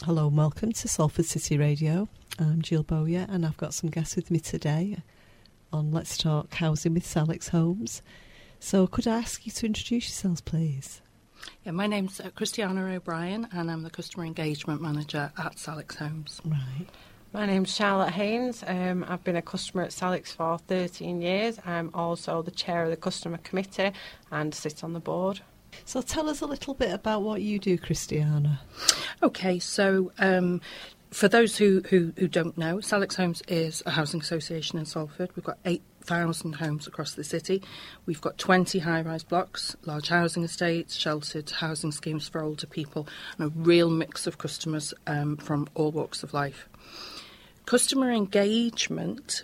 Hello and welcome to Salford City Radio. I'm Jill Bowyer and I've got some guests with me today on Let's Talk Housing with Salix Homes. So could I ask you to introduce yourselves, please? Yeah, my name's Christiana O'Brien and I'm the Customer Engagement Manager at Salix Homes. Right. My name's Charlotte Haynes. I've been a customer at Salix for 13 years. I'm also the chair of the Customer Committee and sit on the board. So tell us a little bit about what you do, Christiana. Okay, so for those who don't know, Salix Homes is a housing association in Salford. We've got 8,000 homes across the city. We've got 20 high-rise blocks, large housing estates, sheltered housing schemes for older people, and a real mix of customers from all walks of life. Customer engagement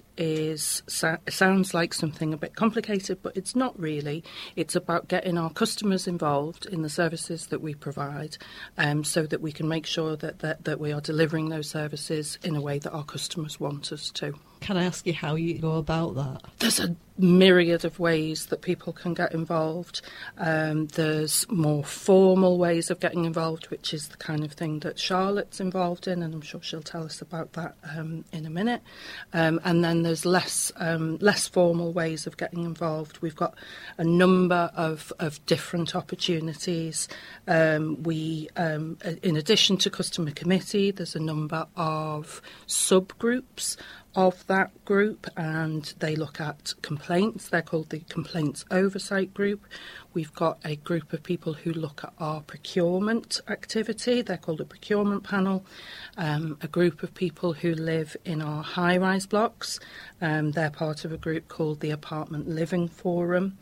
sounds like something a bit complicated, but it's not really. It's about getting our customers involved in the services that we provide, so that we can make sure that we are delivering those services in a way that our customers want us to. Can I ask you how you go about that? There's a myriad of ways that people can get involved. There's more formal ways of getting involved, which is the kind of thing that Charlotte's involved in, and I'm sure she'll tell us about that in a minute. And then there's less formal ways of getting involved. We've got a number of different opportunities. In addition to Customer Committee, there's a number of subgroups of that group, and they look at complaints. They're called the Complaints Oversight Group. We've got a group of people who look at our procurement activity. They're called a procurement panel. A group of people who live in our high-rise blocks. They're part of a group called the Apartment Living Forum.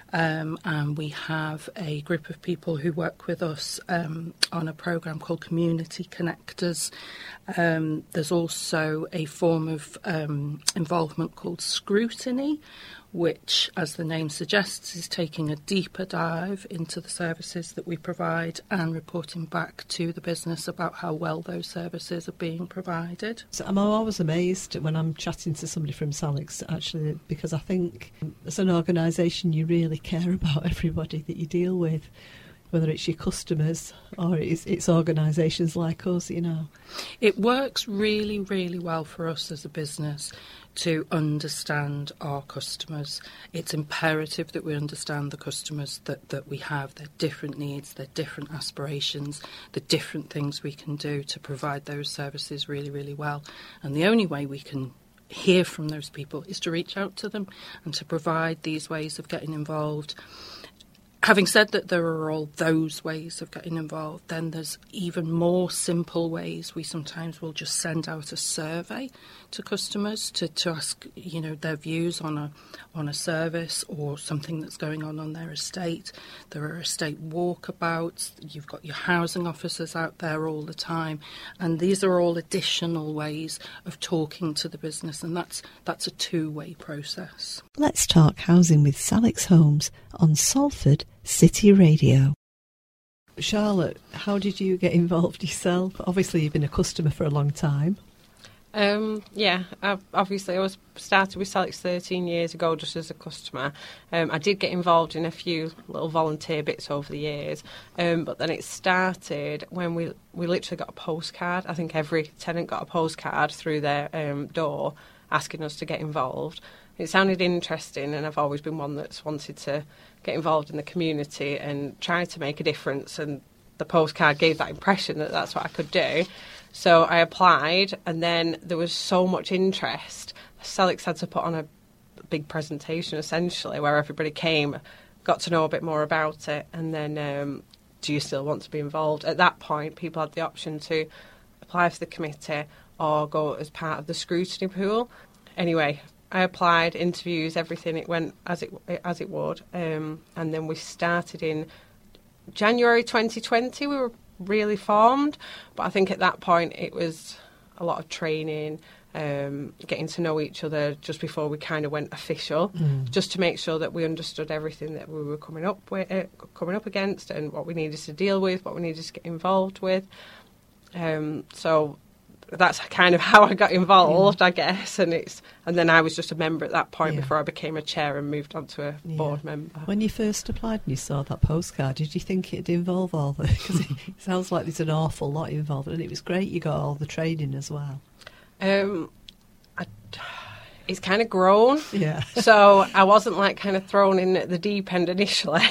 And we have a group of people who work with us on a programme called Community Connectors. There's also a form of involvement called scrutiny, which, as the name suggests, is taking a deeper dive into the services that we provide and reporting back to the business about how well those services are being provided. So I'm always amazed when I'm chatting to somebody from Salix, actually, because I think as an organisation you really care about everybody that you deal with, whether it's your customers or it's organisations like us, you know. It works really, really well for us as a business to understand our customers. It's imperative that we understand the customers that we have, their different needs, their different aspirations, the different things we can do to provide those services really, really well. And the only way we can hear from those people is to reach out to them and to provide these ways of getting involved. Having said that there are all those ways of getting involved, then there's even more simple ways. We sometimes will just send out a survey to customers to ask, you know, their views on a service or something that's going on their estate. There are estate walkabouts. You've got your housing officers out there all the time, and these are all additional ways of talking to the business, and that's a two-way process. Let's talk housing with Salix Homes on Salford City Radio. Charlotte, how did you get involved yourself? Obviously, you've been a customer for a long time. I was started with Salix 13 years ago just as a customer. I did get involved in a few little volunteer bits over the years, but then it started when we literally got a postcard. I think every tenant got a postcard through their door asking us to get involved. It sounded interesting, and I've always been one that's wanted to get involved in the community and try to make a difference, and the postcard gave that impression that that's what I could do. So I applied, and then there was so much interest. Salix had to put on a big presentation, essentially, where everybody came, got to know a bit more about it, and then do you still want to be involved? At that point, people had the option to apply for the committee or go as part of the scrutiny pool. Anyway, I applied, interviews, everything. It went as it would, and then we started in January 2020. We were really formed, but I think at that point it was a lot of training, getting to know each other just before we kind of went official, just to make sure that we understood everything that we were coming up against, and what we needed to deal with, what we needed to get involved with. So that's kind of how I got involved, I guess. And then I was just a member at that point before I became a chair and moved on to a board member. When you first applied and you saw that postcard, did you think it'd involve all the... Because it sounds like there's an awful lot involved, and it was great you got all the training as well. It's kind of grown. Yeah. So I wasn't like kind of thrown in at the deep end initially.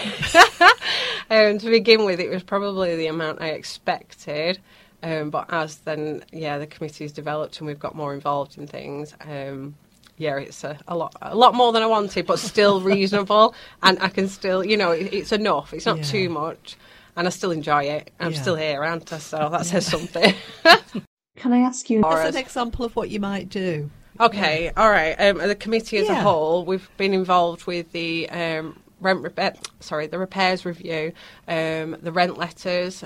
To begin with, it was probably the amount I expected. But as then, the committee's developed and we've got more involved in things, it's a lot more than I wanted, but still reasonable. And I can still, it's enough. It's not too much. And I still enjoy it. I'm still here, aren't I? So that says something. Can I ask you... That's an example of what you might do. Okay, all right. The committee as a whole, we've been involved with the the repairs review, the rent letters,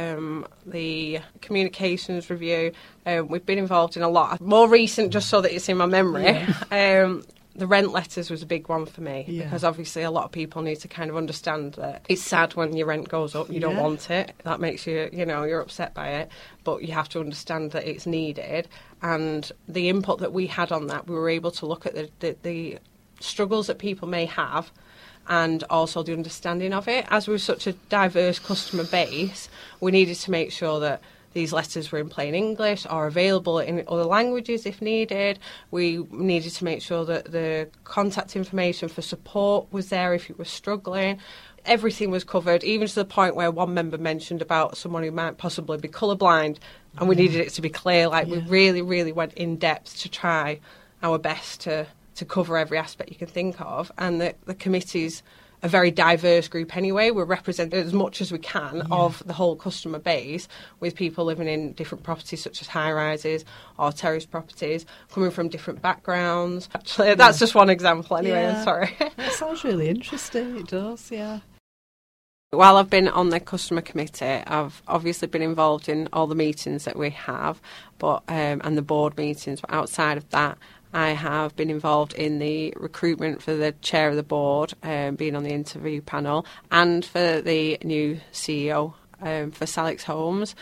the communications review. We've been involved in a lot. More recent, just so that it's in my memory. The rent letters was a big one for me because obviously a lot of people need to kind of understand that it's sad when your rent goes up. You don't want it. That makes you, you're upset by it. But you have to understand that it's needed. And the input that we had on that, we were able to look at the struggles that people may have and also the understanding of it. As we're such a diverse customer base, we needed to make sure that these letters were in plain English or available in other languages if needed. We needed to make sure that the contact information for support was there if you were struggling. Everything was covered, even to the point where one member mentioned about someone who might possibly be colourblind, and we needed it to be clear. We really, really went in depth to try our best to cover every aspect you can think of. And the committee's a very diverse group anyway. We're represented as much as we can of the whole customer base, with people living in different properties such as high-rises or terrace properties, coming from different backgrounds. Actually, that's just one example anyway, I'm sorry. That sounds really interesting, it does, While I've been on the customer committee, I've obviously been involved in all the meetings that we have, but and the board meetings, but outside of that, I have been involved in the recruitment for the chair of the board, being on the interview panel, and for the new CEO for Salix Homes.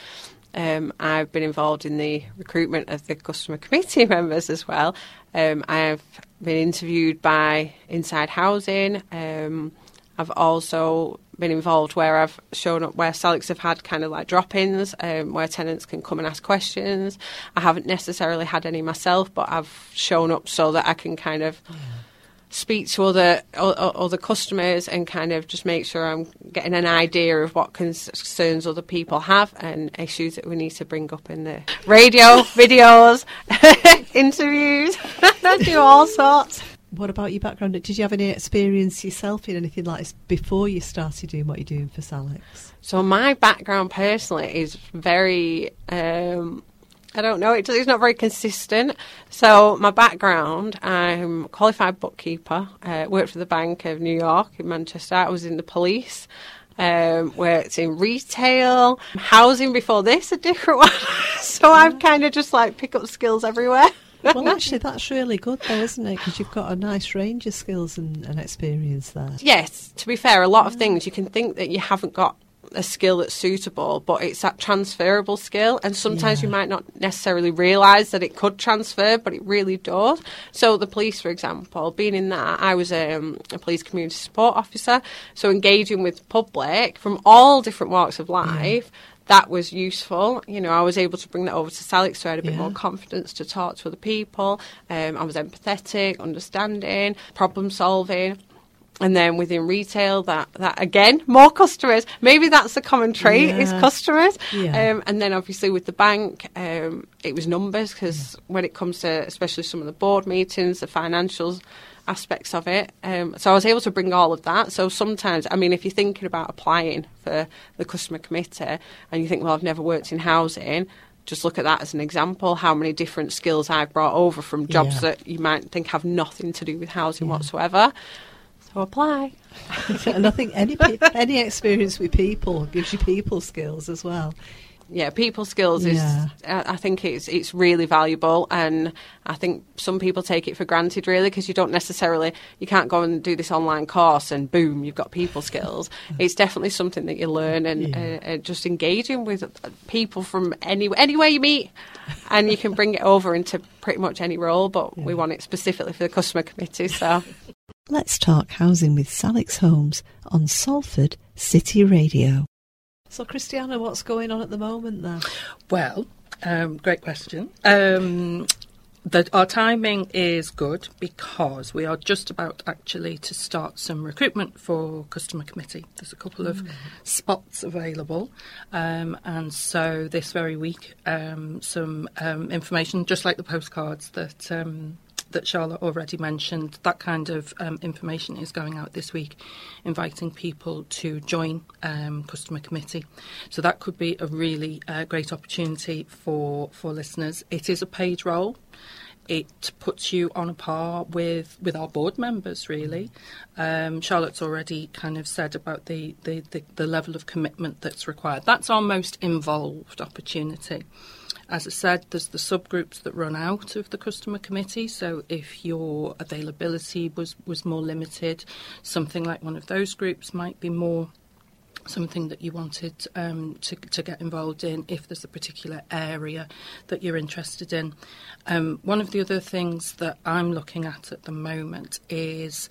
I've been involved in the recruitment of the customer committee members as well. I've been interviewed by Inside Housing. I've also been involved where I've shown up where Salix have had kind of like drop-ins where tenants can come and ask questions. I haven't necessarily had any myself, but I've shown up so that I can kind of speak to other customers and kind of just make sure I'm getting an idea of what concerns other people have and issues that we need to bring up in the radio, videos, interviews. I do all sorts. What about your background? Did you have any experience yourself in anything like this before you started doing what you're doing for Salix? So my background personally is very, I don't know, it's not very consistent. So my background, I'm a qualified bookkeeper, worked for the Bank of New York in Manchester. I was in the police. Worked in retail, housing before this, a different one. So I've kind of just pick up skills everywhere. Well, actually, that's really good, though, isn't it? Because you've got a nice range of skills and experience there. Yes, to be fair, a lot of things you can think that you haven't got a skill that's suitable, but it's that transferable skill, and sometimes you might not necessarily realise that it could transfer, but it really does. So the police, for example, being in that, I was a police community support officer, so engaging with the public from all different walks of life. That was useful. I was able to bring that over to Salix, so I had a bit more confidence to talk to other people. I was empathetic, understanding, problem solving. And then within retail, that again, more customers. Maybe that's the common trait, is customers. Yeah. And then obviously with the bank, it was numbers, because when it comes to especially some of the board meetings, the financials aspects of it. So I was able to bring all of that. So sometimes, if you're thinking about applying for the customer committee and you think, well, I've never worked in housing, just look at that as an example, how many different skills I've brought over from jobs that you might think have nothing to do with housing whatsoever. So apply. And I think any experience with people gives you people skills as well. Yeah, people skills is. I think it's really valuable, and I think some people take it for granted, really, because you can't go and do this online course and boom, you've got people skills. It's definitely something that you learn, and just engaging with people from anywhere you meet, and you can bring it over into pretty much any role. But we want it specifically for the customer committee. So let's talk housing with Salix Homes on Salford City Radio. So, Christiana, what's going on at the moment then? Well, great question. Our timing is good because we are just about actually to start some recruitment for customer committee. There's a couple of spots available, and so this very week, some information, just like the postcards that Charlotte already mentioned, that kind of information is going out this week, inviting people to join customer committee. So that could be a really great opportunity for listeners. It is a paid role. It puts you on a par with our board members, really. Charlotte's already kind of said about the level of commitment that's required. That's our most involved opportunity. As I said, there's the subgroups that run out of the customer committee, so if your availability was more limited, something like one of those groups might be more something that you wanted to get involved in if there's a particular area that you're interested in. One of the other things that I'm looking at the moment is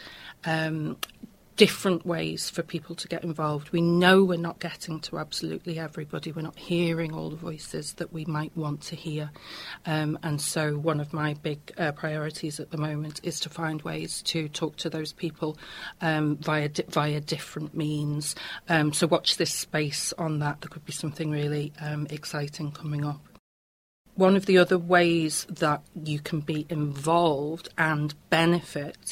different ways for people to get involved. We know we're not getting to absolutely everybody. We're not hearing all the voices that we might want to hear. And so one of my big priorities at the moment is to find ways to talk to those people via different means. So watch this space on that. There could be something really exciting coming up. One of the other ways that you can be involved and benefit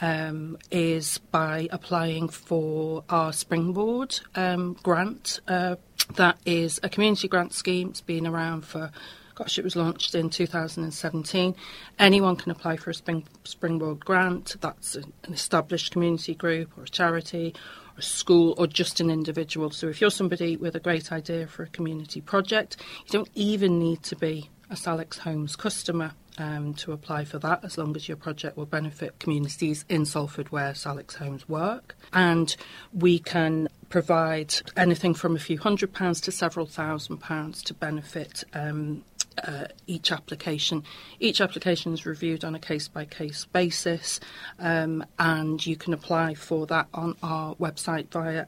is by applying for our Springboard grant. That is a community grant scheme. It's been around for, it was launched in 2017. Anyone can apply for a Springboard grant. That's an established community group or a charity or a school or just an individual. So if you're somebody with a great idea for a community project, you don't even need to be a Salix Homes customer to apply for that, as long as your project will benefit communities in Salford where Salix Homes work. And we can provide anything from a few £100s to several £1,000s to benefit each application. Each application is reviewed on a case-by-case basis, and you can apply for that on our website via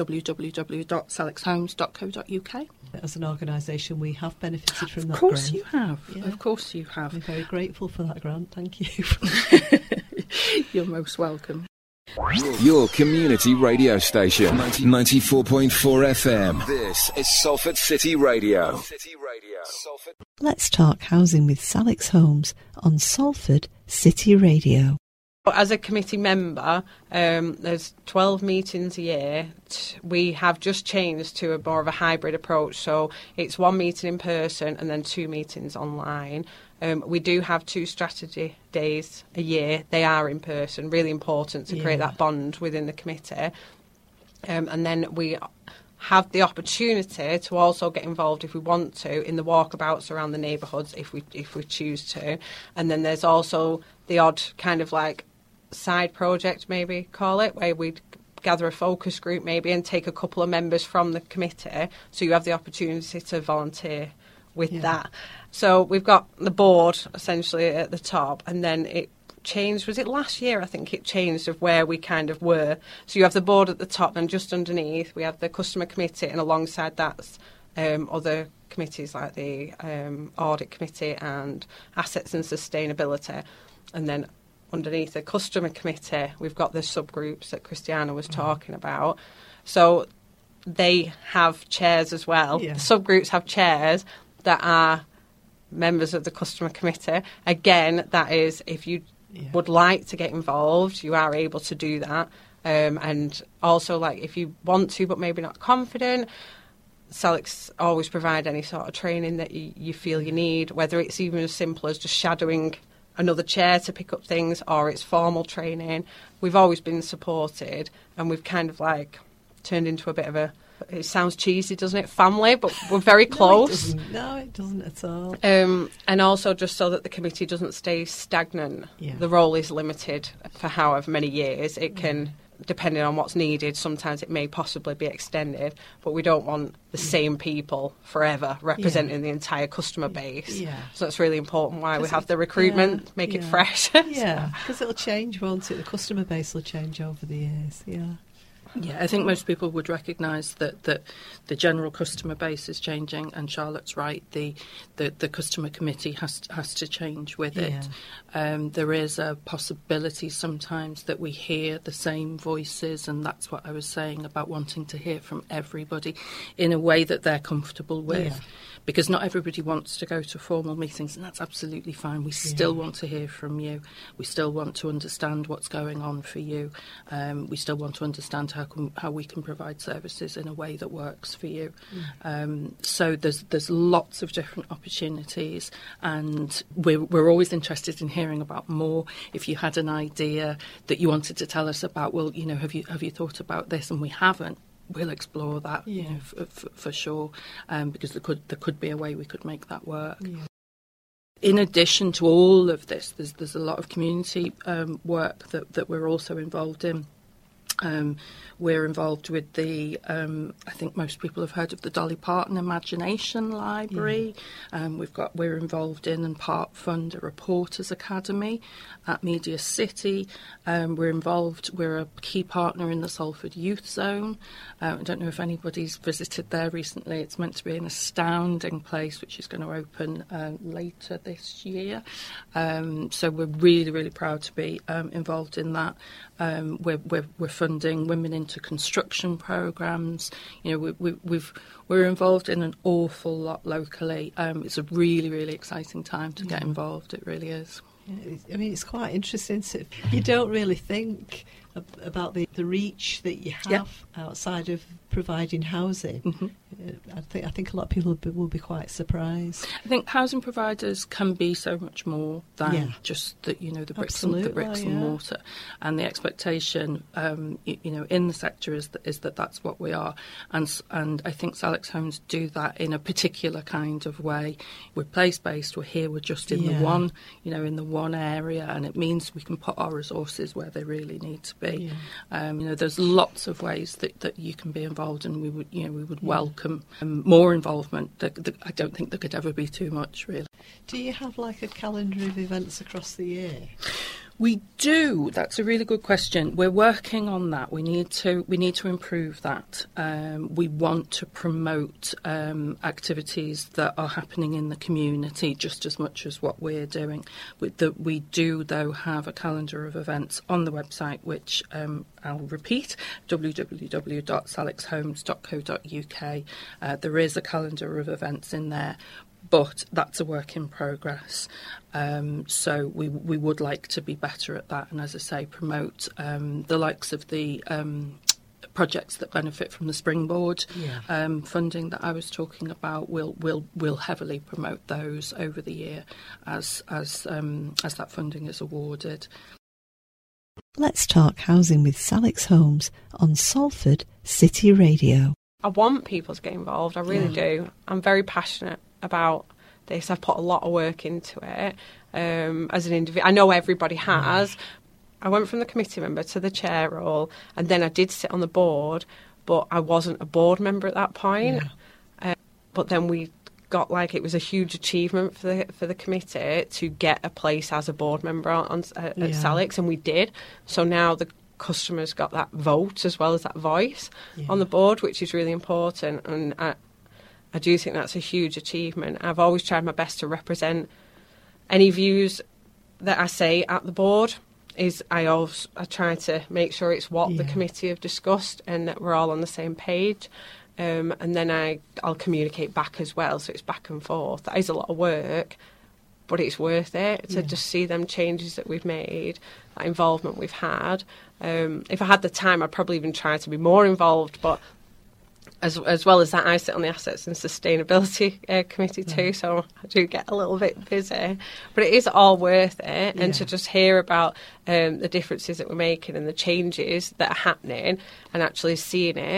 www.salixhomes.co.uk. As an organisation, we have benefited from that grant. Of course you have. Yeah. Of course you have. We're very grateful for that grant. Thank you. You're most welcome. Your community radio station, 94.4 FM. This is Salford City Radio. Let's talk housing with Salix Homes on Salford City Radio. As a committee member, there's 12 meetings a year. We have just changed to more of a hybrid approach, so it's one meeting in person and then 2 meetings online. We do have 2 strategy days a year. They are in person, really important to create that bond within the committee. And then we have the opportunity to also get involved if we want to in the walkabouts around the neighbourhoods if we choose to. And then there's also the odd kind of like side project, maybe call it, where we'd gather a focus group maybe and take a couple of members from the committee, so you have the opportunity to volunteer with that. So we've got the board essentially at the top, and then it changed, was it last year I think it changed, of where we kind of were. So you have the board at the top, and just underneath we have the customer committee, and alongside that's other committees like the audit committee and assets and sustainability. And then underneath the customer committee, we've got the subgroups that Christiana was talking about. So they have chairs as well. Yeah. The subgroups have chairs that are members of the customer committee. Again, that is, if you would like to get involved, you are able to do that. And also, like, if you want to but maybe not confident, Salix always provide any sort of training that you feel you need, whether it's even as simple as just shadowing another chair to pick up things, or it's formal training. We've always been supported, and we've kind of like turned into a bit of a it sounds cheesy, doesn't it? Family, but we're very close. No, it doesn't at all. And also just so that the committee doesn't stay stagnant. Yeah. The role is limited for however many years. It can, depending on what's needed, sometimes it may possibly be extended, but we don't want the same people forever representing the entire customer base. Yeah. So it's really important why we have the recruitment, make it fresh. Yeah, because it'll change, won't it? The customer base will change over the years, yeah. Yeah, I think most people would recognise that the general customer base is changing, and Charlotte's right. The customer committee has to change with it. There is a possibility sometimes that we hear the same voices, and that's what I was saying about wanting to hear from everybody in a way that they're comfortable with. Yeah. Because not everybody wants to go to formal meetings, and that's absolutely fine. We still want to hear from you. We still want to understand what's going on for you. We still want to understand how we can provide services in a way that works for you. So there's lots of different opportunities, and we're always interested in hearing about more. If you had an idea that you wanted to tell us about, well, you know, have you thought about this, and we haven't, we'll explore that, you know, for sure, because there could be a way we could make that work. Yeah. In addition to all of this, there's a lot of community work that we're also involved in. We're involved with the, I think most people have heard of the Dolly Parton Imagination Library. We're involved in and part fund a Reporters Academy at Media City. We're a key partner in the Salford Youth Zone. I don't know if anybody's visited there recently. It's meant to be an astounding place, which is going to open later this year. So we're really, really proud to be involved in that. We're funding women into construction programs. You know, we're involved in an awful lot locally. It's a really, really exciting time to get involved. It really is. Yeah, I mean, it's quite interesting. You don't really think about the reach that you have outside of providing housing. Mm-hmm. I think a lot of people will be quite surprised. I think housing providers can be so much more than just the bricks and mortar, and the expectation in the sector is that that's what we are, and I think Salix Homes do that in a particular kind of way. We're place based. We're here. We're just in the one area, and it means we can put our resources where they really need to be. There's lots of ways that you can be involved, and we would welcome more involvement. I don't think there could ever be too much, really. Do you have like a calendar of events across the year? We do. That's a really good question. We're working on that. We need to improve that. We want to promote activities that are happening in the community just as much as what we're doing. We do, though, have a calendar of events on the website, which I'll repeat, www.salixhomes.co.uk. There is a calendar of events in there, but that's a work in progress. So we would like to be better at that, and as I say, promote the likes of the projects that benefit from the Springboard funding that I was talking about. We'll heavily promote those over the year as that funding is awarded. Let's talk housing with Salix Homes on Salford City Radio. I want people to get involved. I really do. I'm very passionate about this. I've put a lot of work into it as an individual. I know everybody has. I went from the committee member to the chair role, and then I did sit on the board, but I wasn't a board member at that point. But then we got it was a huge achievement for the committee to get a place as a board member at Salix, and we did. So now the customers got that vote as well as that voice on the board, which is really important, and I do think that's a huge achievement. I've always tried my best to represent any views that I say at the board. I try to make sure it's what the committee have discussed and that we're all on the same page. And then I'll communicate back as well, so it's back and forth. That is a lot of work, but it's worth it to just see them changes that we've made, that involvement we've had. If I had the time, I'd probably even try to be more involved, but as well as that, I sit on the Assets and Sustainability Committee too, so I do get a little bit busy. But it is all worth it, and to just hear about the differences that we're making and the changes that are happening and actually seeing it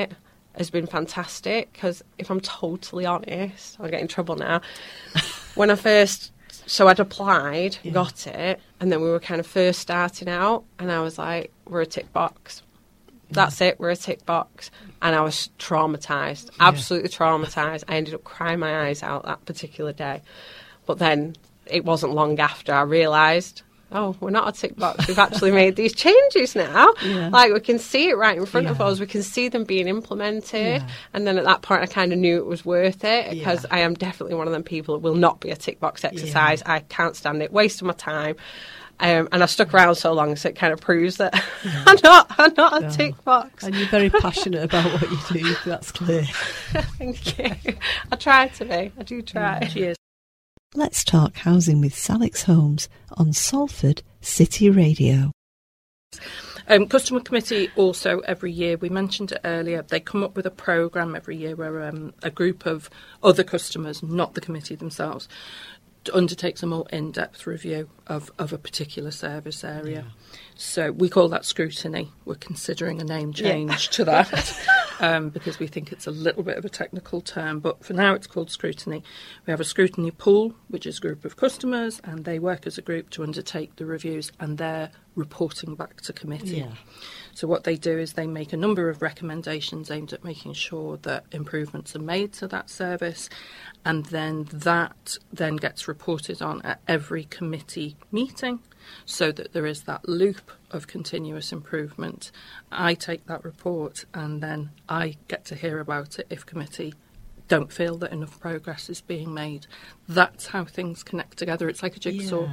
has been fantastic, because if I'm totally honest, I'll get in trouble now. When I first, so I'd applied, got it, and then we were kind of first starting out, and I was like, we're a tick box. That's it, we're a tick box. And I was traumatised, absolutely traumatised. I ended up crying my eyes out that particular day. But then it wasn't long after I realised, oh, we're not a tick box. We've actually made these changes now. Yeah. Like, we can see it right in front of us. We can see them being implemented. Yeah. And then at that point, I kind of knew it was worth it, because I am definitely one of them people that will not be a tick box exercise. I can't stand it. Wasting my time. And I stuck around so long, so it kind of proves that I'm not a tick box. And you're very passionate about what you do. That's clear. Thank you. I try to be. I do try. Cheers. Let's talk housing with Salix Homes on Salford City Radio. Customer Committee also every year, we mentioned it earlier, they come up with a programme every year where a group of other customers, not the committee themselves, undertakes a more in-depth review of a particular service area. So we call that scrutiny. We're considering a name change to that because we think it's a little bit of a technical term, but for now it's called scrutiny. We have a scrutiny pool, which is a group of customers, and they work as a group to undertake the reviews, and they're reporting back to committee. So what they do is they make a number of recommendations aimed at making sure that improvements are made to that service, and then that then gets reported on at every committee meeting, so that there is that loop of continuous improvement. I take that report, and then I get to hear about it if committee don't feel that enough progress is being made. That's how things connect together. It's like a jigsaw,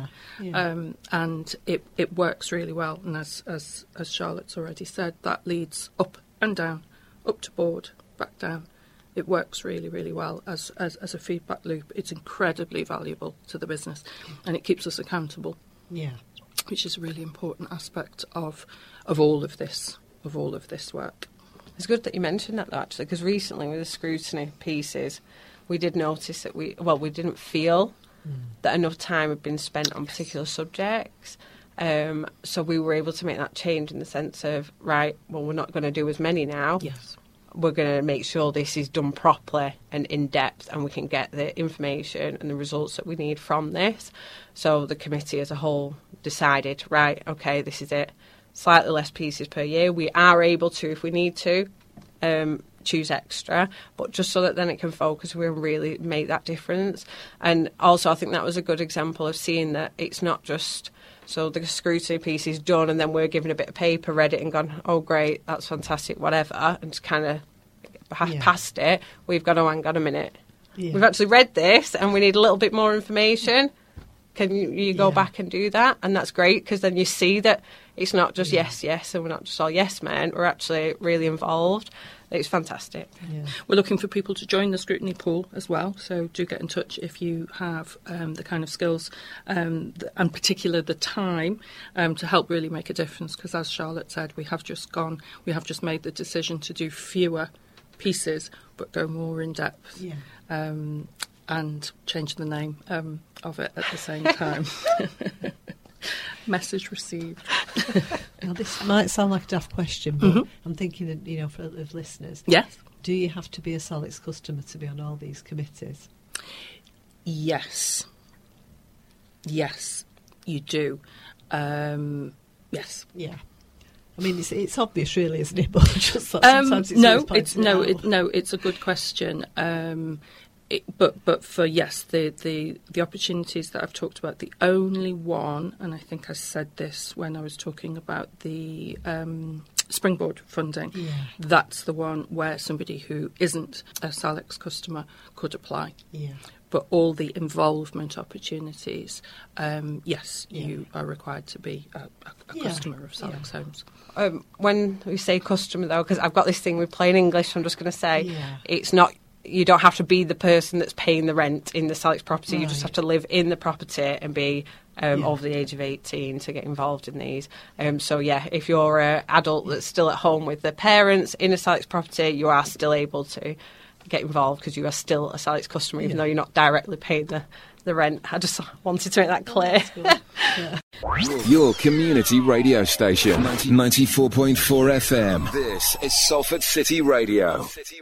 and it works really well. And as Charlotte's already said, that leads up and down, up to board, back down. It works really, really well as a feedback loop. It's incredibly valuable to the business, and it keeps us accountable. Which is a really important aspect of all of this work. It's good that you mentioned that, though, actually, because recently with the scrutiny pieces, we did notice that we didn't feel that enough time had been spent on particular subjects. So we were able to make that change in the sense of, right, well, we're not going to do as many now. Yes. We're going to make sure this is done properly and in depth, and we can get the information and the results that we need from this. So the committee as a whole decided, right, okay, this is it. Slightly less pieces per year. We are able to, if we need to, choose extra, but just so that then it can focus, we can really make that difference. And also, I think that was a good example of seeing that it's not just, so the scrutiny piece is done and then we're given a bit of paper, read it and gone, oh great, that's fantastic, whatever, and just kind of past it. We've gone, oh, hang on a minute. We've actually read this and we need a little bit more information. Can you go back and do that? And that's great, because then you see that it's not just yes, and we're not just all yes men, we're actually really involved. It's fantastic. We're looking for people to join the scrutiny pool as well, so do get in touch if you have the kind of skills and particular the time to help really make a difference, because as Charlotte said, we have just made the decision to do fewer pieces but go more in depth. And change the name of it at the same time. Message received. Now, this might sound like a daft question, but I'm thinking, of listeners. Yes. Do you have to be a Salix customer to be on all these committees? Yes. Yes, you do. Yes. Yeah. I mean, it's obvious, really, isn't it? But just sometimes it's a good question. But for the opportunities that I've talked about, the only one, and I think I said this when I was talking about the Springboard funding, that's the one where somebody who isn't a Salix customer could apply. But all the involvement opportunities, you are required to be a customer of Salix Homes. When we say customer, though, because I've got this thing with plain English, I'm just going to say it's not. You don't have to be the person that's paying the rent in the Salix property. Right. You just have to live in the property and be over the age of 18 to get involved in these. If you're an adult that's still at home with their parents in a Salix property, you are still able to get involved because you are still a Salix customer, even though you're not directly paying the rent. I just wanted to make that clear. Your community radio station, 94.4 FM. This is Salford City Radio.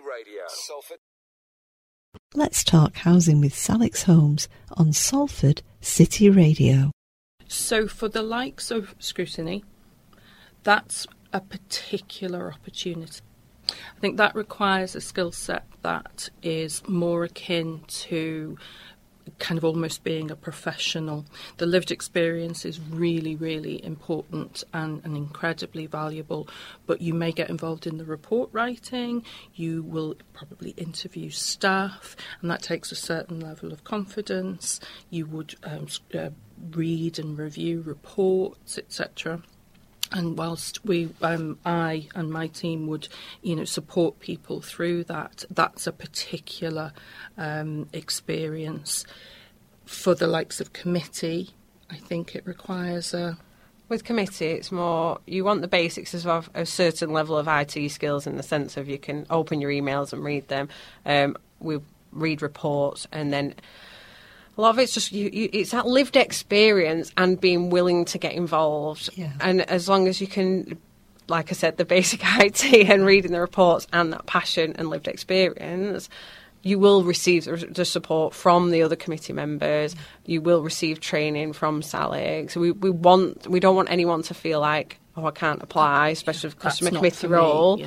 Let's talk housing with Salix Homes on Salford City Radio. So for the likes of scrutiny, that's a particular opportunity. I think that requires a skill set that is more akin to kind of almost being a professional. The lived experience is really, really important and incredibly valuable, but you may get involved in the report writing, you will probably interview staff, and that takes a certain level of confidence. You would read and review reports, etc. And whilst I and my team would, support people through that, that's a particular experience. For the likes of committee, I think it requires a... With committee, it's more, you want the basics as well, a certain level of IT skills in the sense of you can open your emails and read them. We read reports, and then a lot of it's just it's that lived experience and being willing to get involved. Yeah. And as long as you can, like I said, the basic IT and reading the reports and that passion and lived experience, you will receive the support from the other committee members. You will receive training from Salix. So we don't want anyone to feel like, I can't apply, especially for customer committee role.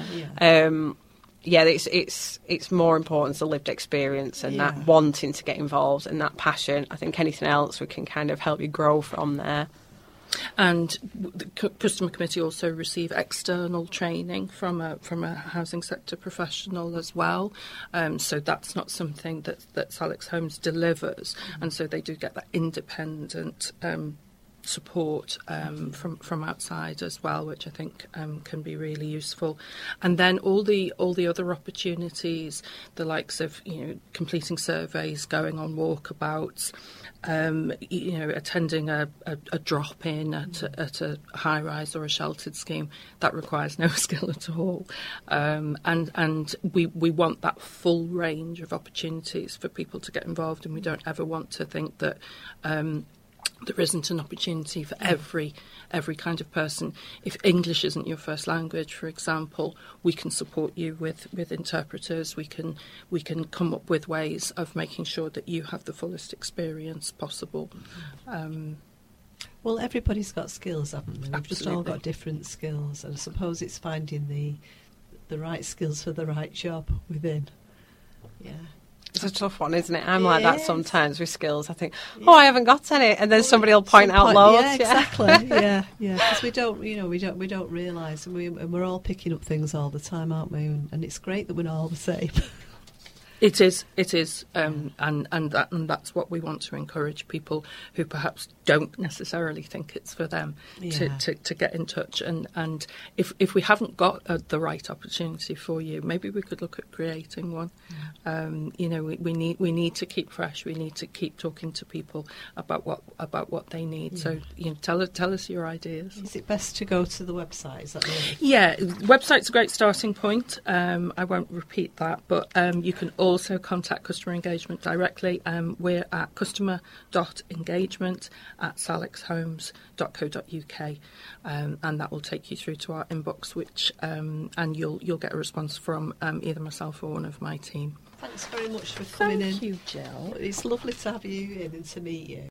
It's more important as the lived experience and that wanting to get involved and that passion. I think anything else we can kind of help you grow from there. And the customer committee also receive external training from a housing sector professional as well. So that's not something that Salix Homes delivers, and so they do get that independent support from outside as well, which I think can be really useful. And then all the other opportunities, the likes of completing surveys, going on walkabouts, attending a drop-in at a high-rise or a sheltered scheme, that requires no skill at all. And we want that full range of opportunities for people to get involved, and we don't ever want to think that there isn't an opportunity for every kind of person. If English isn't your first language, for example, we can support you with interpreters. We can come up with ways of making sure that you have the fullest experience possible. Well, everybody's got skills, haven't they? We've just all Absolutely. got different skills, and I suppose it's finding the right skills for the right job within. Yeah. It's a tough one, isn't it? I'm It like that is. sometimes with skills. I think, I haven't got any, and then somebody will point out loads. Yeah, exactly. yeah. Because we don't realise, and we're all picking up things all the time, aren't we? And it's great that we're not all the same. It is, and that's what we want to encourage people who perhaps don't necessarily think it's for them to get in touch. And if we haven't got the right opportunity for you, maybe we could look at creating one. We need to keep fresh. We need to keep talking to people about what they need. So tell us your ideas. Is it best to go to the website? Is that right? Yeah, website's a great starting point. I won't repeat that, but you can also contact customer engagement directly. We're at customer.engagement@salixhomes.co.uk, and that will take you through to our inbox, which and you'll get a response from either myself or one of my team. Thanks very much for coming in. Thank you, Jill. It's lovely to have you in and to meet you.